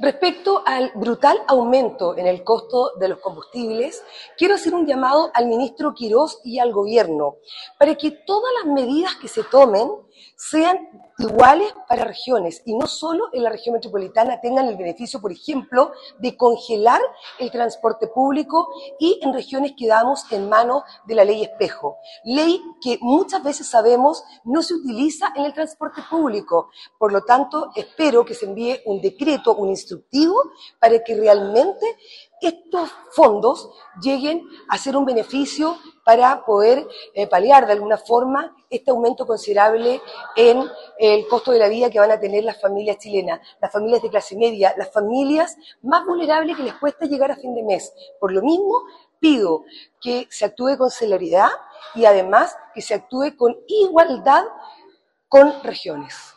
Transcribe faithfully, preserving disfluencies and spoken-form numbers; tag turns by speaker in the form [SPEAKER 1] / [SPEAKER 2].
[SPEAKER 1] Respecto al brutal aumento en el costo de los combustibles, quiero hacer un llamado al ministro Quirós y al gobierno para que todas las medidas que se tomen sean iguales para regiones y no solo en la región metropolitana tengan el beneficio, por ejemplo, de congelar el transporte público y en regiones quedamos en manos de la ley espejo, ley que muchas veces sabemos no se utiliza en el transporte público. Por lo tanto, espero que se envíe un decreto, un instructivo, para que realmente estos fondos lleguen a ser un beneficio para poder eh, paliar de alguna forma este aumento considerable en el costo de la vida que van a tener las familias chilenas, las familias de clase media, las familias más vulnerables que les cuesta llegar a fin de mes. Por lo mismo, pido que se actúe con celeridad y además que se actúe con igualdad con regiones.